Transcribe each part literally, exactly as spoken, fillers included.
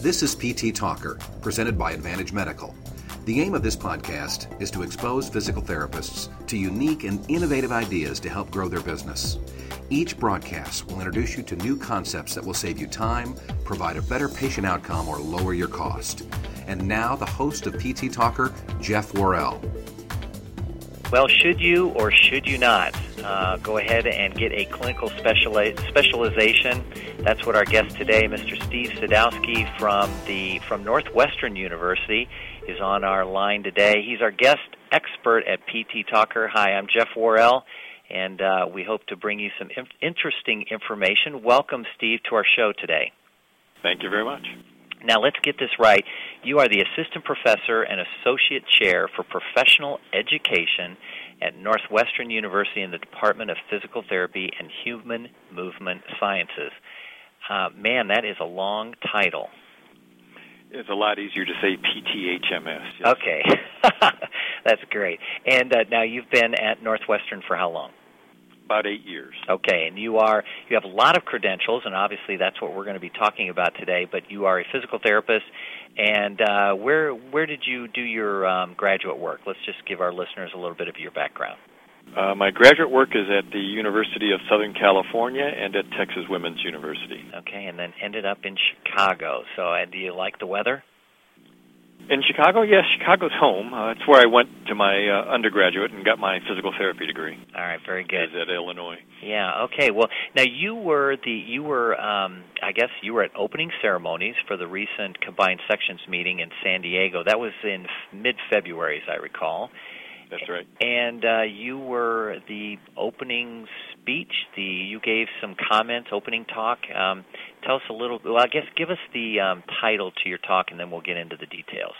This is P T Talker, presented by Advantage Medical. The aim of this podcast is to expose physical therapists to unique and innovative ideas to help grow their business. Each broadcast will introduce you to new concepts that will save you time, provide a better patient outcome, or lower your cost. And now, the host of P T Talker, Jeff Worrell. Well, should you or should you not uh, go ahead and get a clinical speciali- specialization? That's what our guest today, Mister Steve Sadowski from the from Northwestern University, is on our line today. He's our guest expert at P T Talker. Hi, I'm Jeff Worrell, and uh, we hope to bring you some in- interesting information. Welcome, Steve, to our show today. Thank you very much. Now, let's get this right. You are the Assistant Professor and Associate Chair for Professional Education at Northwestern University in the Department of Physical Therapy and Human Movement Sciences. Uh, man, that is a long title. It's a lot easier to say P T H M S. Yes. Okay. That's great. And uh, now you've been at Northwestern for how long? About eight years. Okay, and you are you have a lot of credentials, and obviously that's what we're going to be talking about today. But you are a physical therapist, and uh, where where did you do your um, graduate work? Let's just give our listeners a little bit of your background. Uh, my graduate work is at the University of Southern California and at Texas Women's University. Okay, and then ended up in Chicago. So, uh, do you like the weather? In Chicago, yes, Chicago's home. Uh, it's where I went to my uh, undergraduate and got my physical therapy degree. All right, very good. At Illinois. Yeah. Okay. Well, now you were the you were um, I guess you were at opening ceremonies for the recent combined sections meeting in San Diego. That was in mid-February, as I recall. That's right. And uh, you were the opening speech. The you gave some comments, opening talk. Um, tell us a little. Well, I guess give us the um, title to your talk, and then we'll get into the details.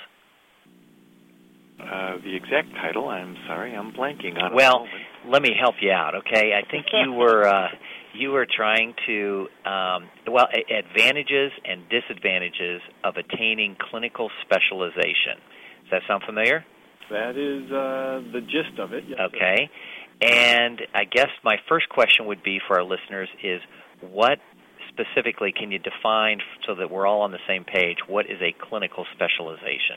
Uh, the exact title, I'm sorry, I'm blanking on it. Well, let me help you out, okay? I think you were uh, you were trying to um, well a- advantages and disadvantages of attaining clinical specialization. Does that sound familiar? That is uh, the gist of it, yes. Okay. And I guess my first question would be for our listeners is what specifically can you define so that we're all on the same page? What is a clinical specialization?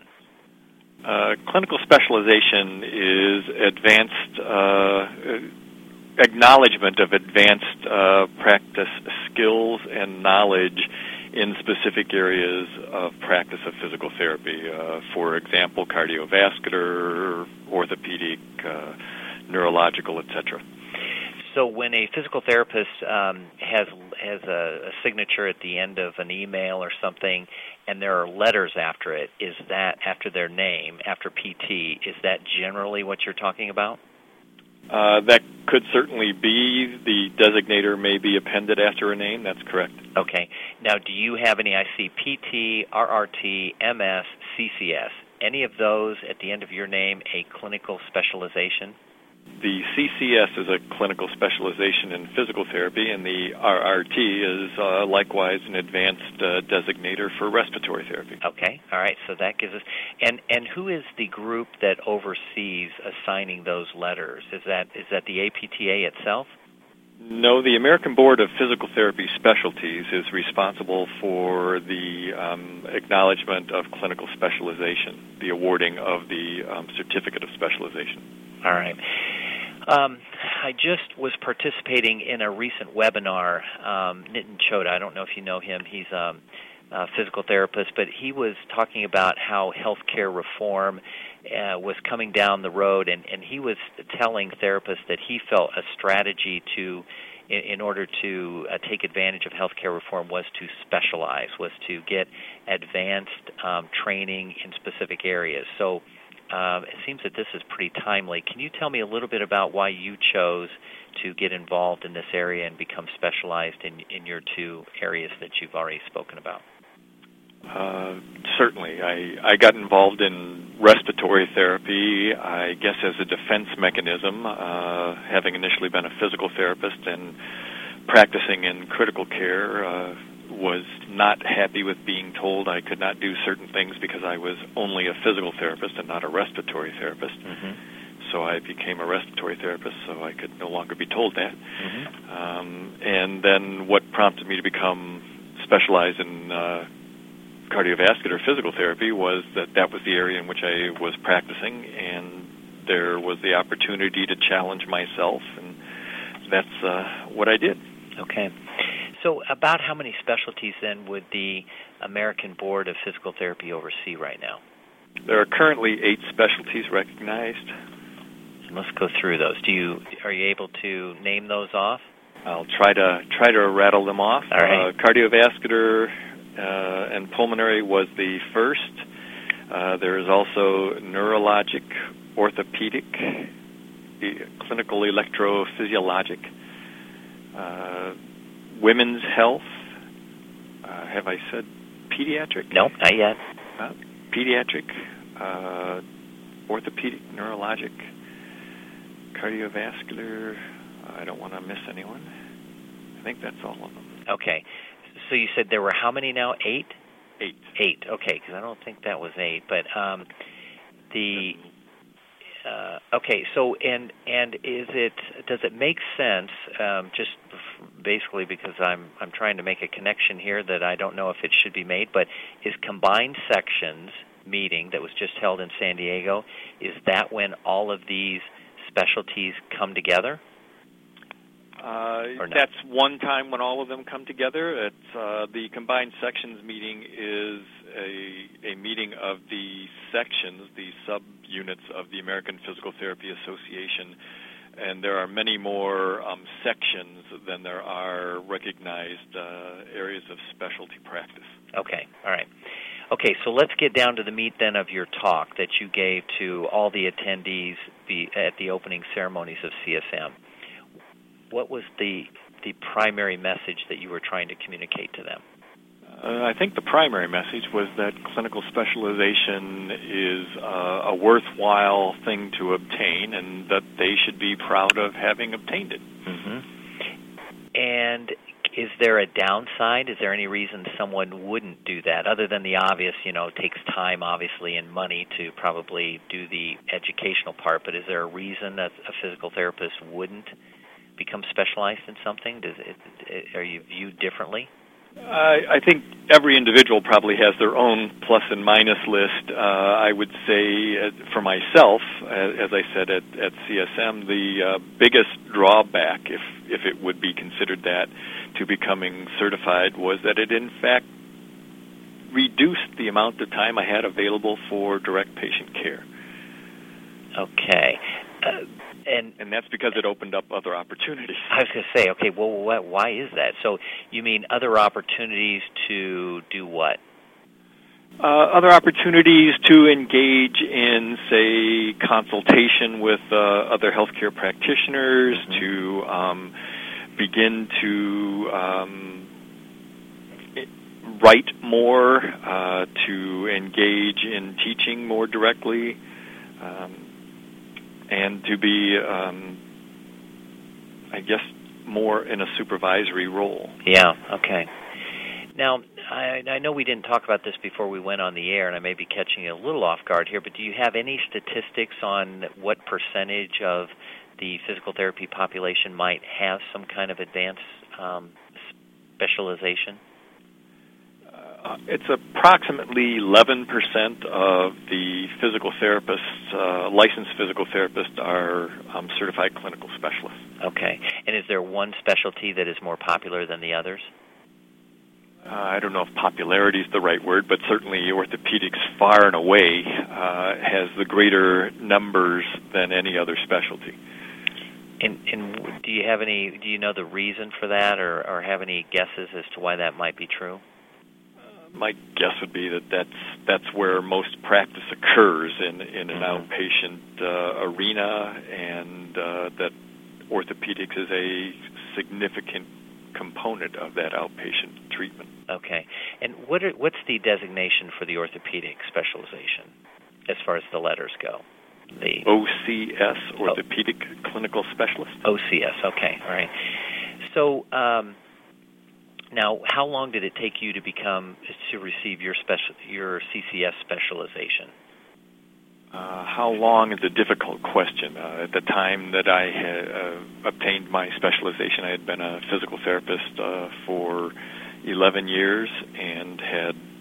Uh, clinical specialization is advanced uh, acknowledgement of advanced uh, practice skills and knowledge in specific areas of practice of physical therapy. Uh, for example, cardiovascular, orthopedic, uh, neurological, et cetera. So when a physical therapist um, has has a, a signature at the end of an email or something, and there are letters after it, is that after their name, after P T, is that generally what you're talking about? Uh, that could certainly be. The designator may be appended after a name. That's correct. Okay. Now, do you have any, I see P T, R R T, M S, C C S, any of those at the end of your name a clinical specialization? The C C S is a clinical specialization in physical therapy, and the R R T is uh, likewise an advanced uh, designator for respiratory therapy. Okay, all right, so that gives us... And and who is the group that oversees assigning those letters? Is that is that the A P T A itself? No, the American Board of Physical Therapy Specialties is responsible for the um, acknowledgement of clinical specialization, the awarding of the um, Certificate of Specialization. All right. Um, I just was participating in a recent webinar. Um, Nitin Chhoda, I don't know if you know him. He's um, a physical therapist, but he was talking about how healthcare reform uh, was coming down the road, and, and he was telling therapists that he felt a strategy to, in, in order to uh, take advantage of healthcare reform, was to specialize, was to get advanced um, training in specific areas. So Um, it seems that this is pretty timely. Can you tell me a little bit about why you chose to get involved in this area and become specialized in, in your two areas that you've already spoken about? Uh, certainly. I, I got involved in respiratory therapy, I guess, as a defense mechanism, uh, having initially been a physical therapist and practicing in critical care. Uh, was not happy with being told I could not do certain things because I was only a physical therapist and not a respiratory therapist. Mm-hmm. So I became a respiratory therapist, so I could no longer be told that. Mm-hmm. Um, and then what prompted me to become specialized in uh, cardiovascular physical therapy was that that was the area in which I was practicing, and there was the opportunity to challenge myself, and that's uh, what I did. Okay. So about how many specialties then would the American Board of Physical Therapy oversee right now? There are currently eight specialties recognized. And let's go through those. Do you are you able to name those off? I'll try to try to rattle them off. All right. Uh, cardiovascular uh, and pulmonary was the first. Uh, there is also neurologic, orthopedic, e- clinical electrophysiologic, uh, women's health. Uh, have I said pediatric? No, not yet. Uh, pediatric, uh, orthopedic, neurologic, cardiovascular. I don't want to miss anyone. I think that's all of them. Okay. So you said there were how many now? Eight? Eight. Eight. Okay, because I don't think that was eight. But um, the uh, okay. So and and is it does it make sense? Um, just basically because I'm I'm trying to make a connection here that I don't know if it should be made. But is combined sections meeting that was just held in San Diego? Is that when all of these specialties come together? Uh, that's one time when all of them come together. It's, uh, the combined sections meeting is a, a meeting of the sections, the subunits of the American Physical Therapy Association, and there are many more um, sections than there are recognized uh, areas of specialty practice. Okay, all right. Okay, so let's get down to the meat then of your talk that you gave to all the attendees be, at the opening ceremonies of C S M. What was the the primary message that you were trying to communicate to them? Uh, I think the primary message was that clinical specialization is uh, a worthwhile thing to obtain, and that they should be proud of having obtained it. Mm-hmm. And is there a downside? Is there any reason someone wouldn't do that, other than the obvious, you know, it takes time, obviously, and money to probably do the educational part, but is there a reason that a physical therapist wouldn't become specialized in something? Does it, it, are you viewed differently? I, I think every individual probably has their own plus and minus list. Uh, I would say, uh, for myself, uh, as I said at, at C S M, the uh, biggest drawback, if if it would be considered that, to becoming certified was that it, in fact, reduced the amount of time I had available for direct patient care. Okay. Uh, And, and that's because it opened up other opportunities. I was going to say, okay, well, what, why is that? So you mean other opportunities to do what? Uh, other opportunities to engage in, say, consultation with uh, other healthcare practitioners, mm-hmm. to um, begin to um, write more, uh, to engage in teaching more directly, um, and to be, um, I guess, more in a supervisory role. Yeah, okay. Now, I, I know we didn't talk about this before we went on the air, and I may be catching you a little off guard here, but do you have any statistics on what percentage of the physical therapy population might have some kind of advanced um, specialization? Uh, it's approximately eleven percent of the physical therapists, uh, licensed physical therapists, are um, certified clinical specialists. Okay. And is there one specialty that is more popular than the others? Uh, I don't know if popularity is the right word, but certainly orthopedics far and away uh, has the greater numbers than any other specialty. And, and do you have any? Do you know the reason for that, or, or have any guesses as to why that might be true? My guess would be that that's that's where most practice occurs, in in an mm-hmm. outpatient uh, arena, and uh, that orthopedics is a significant component of that outpatient treatment. Okay. And what are, what's the designation for the orthopedic specialization as far as the letters go? The O C S, Orthopedic oh. Clinical Specialist. O C S, okay, all right. So um, now, how long did it take you to become to receive your special your C C S specialization? Uh, how long is a difficult question. Uh, at the time that I had uh, obtained my specialization, I had been a physical therapist uh, for eleven years and had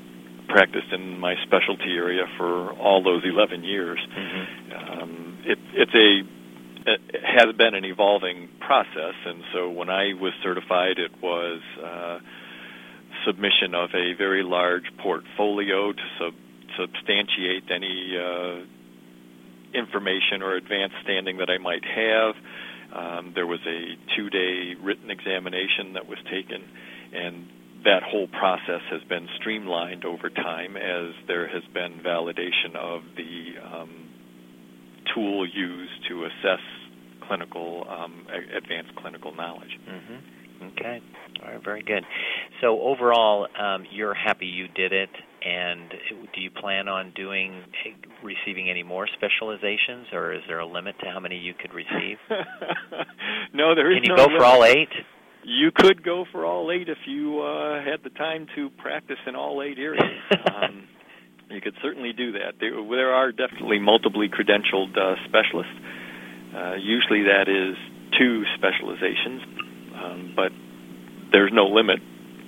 practiced in my specialty area for all those eleven years. Mm-hmm. Um, it, it's a it has been an evolving process, and so when I was certified, it was uh, submission of a very large portfolio to sub- substantiate any uh, information or advanced standing that I might have. Um, there was a two-day written examination that was taken, and that whole process has been streamlined over time as there has been validation of the um, tool used to assess clinical, um, advanced clinical knowledge. Mm-hmm. Okay. All right, very good. So overall, um, you're happy you did it, and do you plan on doing, receiving any more specializations, or is there a limit to how many you could receive? No, there is Can you no go limit. for all eight? You could go for all eight if you uh, had the time to practice in all eight areas. um, you could certainly do that. There, there are definitely multiply credentialed uh, specialists. Uh, usually that is two specializations, um, but there's no limit.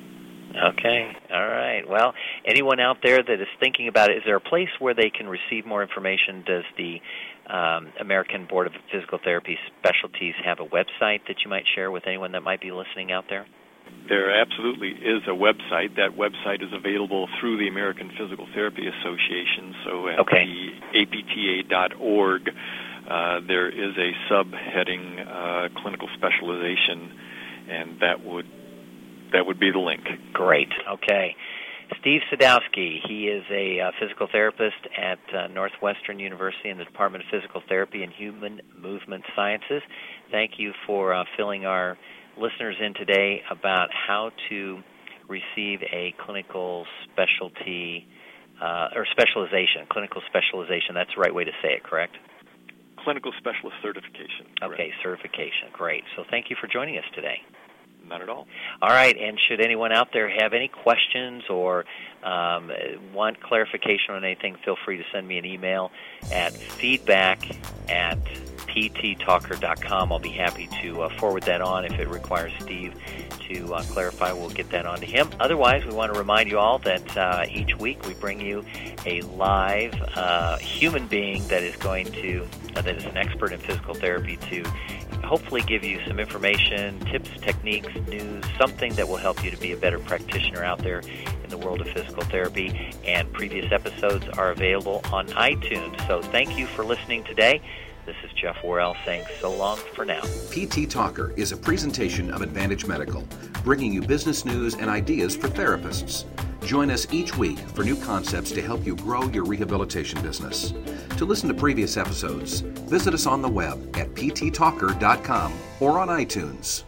Okay. All right. Well, anyone out there that is thinking about it, is there a place where they can receive more information? Does the um, American Board of Physical Therapy Specialties have a website that you might share with anyone that might be listening out there? There absolutely is a website. That website is available through the American Physical Therapy Association. So at okay. the A P T A dot org, uh, there is a subheading, uh, clinical specialization, and that would that would be the link. Great. Okay. Steve Sadowski, he is a uh, physical therapist at uh, Northwestern University in the Department of Physical Therapy and Human Movement Sciences. Thank you for uh, filling our listeners in today about how to receive a clinical specialty uh, or specialization, clinical specialization. That's the right way to say it, correct? Clinical specialist certification. Correct. Okay, certification. Great. So thank you for joining us today. Not at all. All right, and should anyone out there have any questions or um, want clarification on anything, feel free to send me an email at feedback at p t talker dot com. I'll be happy to uh, forward that on. If it requires Steve to uh, clarify, we'll get that on to him. Otherwise, we want to remind you all that uh, each week we bring you a live uh, human being that is going to, uh, that is an expert in physical therapy to hopefully give you some information, tips, techniques, news, something that will help you to be a better practitioner out there in the world of physical therapy. And previous episodes are available on iTunes. So thank you for listening today. This is Jeff Worrell saying so long for now. P T Talker is a presentation of Advantage Medical, bringing you business news and ideas for therapists. Join us each week for new concepts to help you grow your rehabilitation business. To listen to previous episodes, visit us on the web at p t talker dot com or on iTunes.